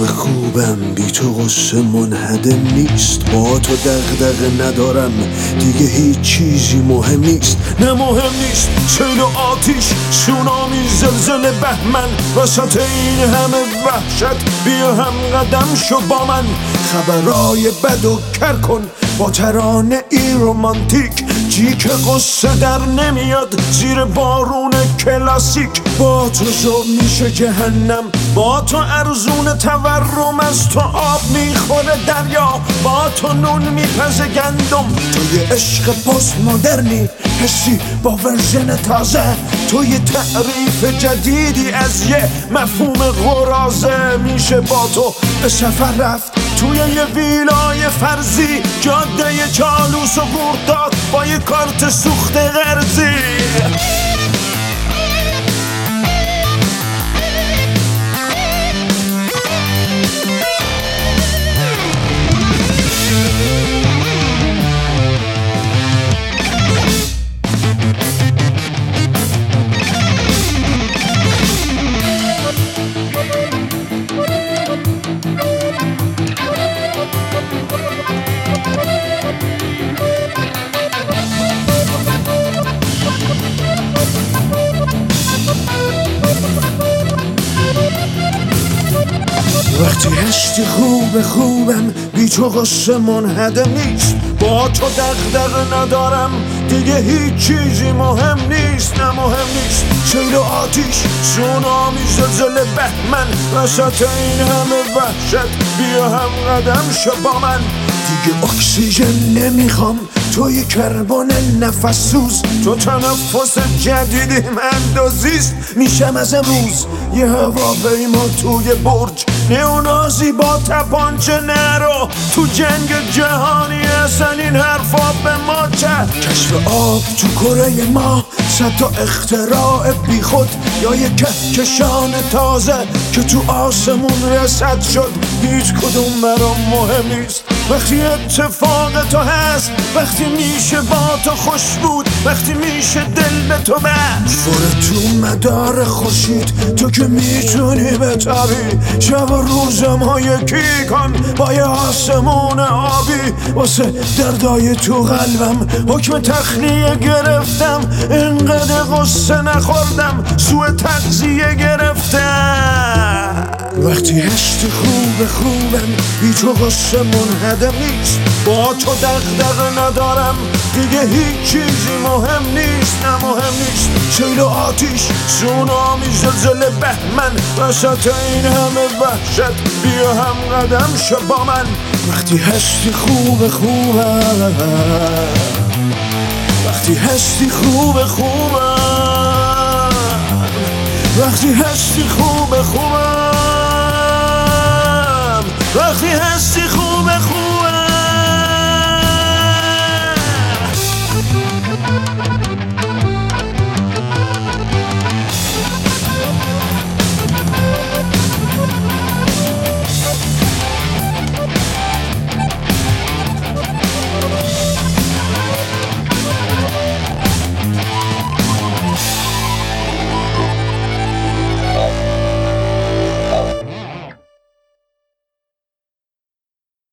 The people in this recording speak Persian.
خوبم بی تو غصه منهدم نیست. با تو دغدغه ندارم دیگه هیچ چیزی مهم نیست. نه مهم نیست سیل و آتیش، سونامی، زلزله، بهمن، وسط این همه وحشت بیا هم قدم شو با من. خبرای بد و کر کن با ترانه ای رومانتیک، جیک قصه در نمیاد زیر بارون کلاسیک. با تو شو میشه جهنم، با تو ارزون تورم، از تو آب میخوره دریا، با تو نون میپزه گندم. تو یه عشق پست مدرنی حسی با ورژن تازه، تو یه تعریف جدیدی از یه مفهوم قرازه. میشه با تو به سفر رفت توی یه ویلای فرضی، جاده چالوس و گرداد با یه کارت سوخت قرضی. وقتی هستی خوبم بی تو غصه منهدم نیست. با تو دغدغه ندارم دیگه هیچ چیزی مهم نیست. نه مهم نیست سیل و آتیش، سونامی، زلزله، بهمن، وسط این همه وحشت بیا هم قدم شو با من. دیگه اکسیژن نمیخوام، تو یه کربن نفس سوز، تو تنفس جدیدی اندازیست. میشم از امروز یه هواپیما توی برج، نئونازی با تپانچه نرو تو جنگ جهانی. اصلا این حرفا به ما چه؟ کشف آب تو کره ما، صد تا اختراع بی خود، یا یه کهکشان تازه که تو آسمون رسد شد. هیچ کدوم برام مهم نیست وقتی اتفاق تو هست، وقتی میشه با تو خوش بود، وقتی میشه دل به تو بست. برو تو مدار خورشید تو که میتونی بتابی، شب و روزم ها یکی کن با یه آسمون آبی. واسه دردای تو قلبم حکم تخلیه گرفتم، اینقدر غصه نخوردم سوء تغذیه گرفتم. وقتی هستی خوبم بی تو غصه منهدم نیست. با تو دغدغه ندارم دیگه هیچ چیزی مهم نیست. نه مهم نیست سیل و آتیش، سونامی، زلزله، بهمن، وسط این همه وحشت بیا هم قدم شو با من. وقتی هستی خوبم، وقتی هستی خوبم، وقتی هستی خوبم، وقتی هستی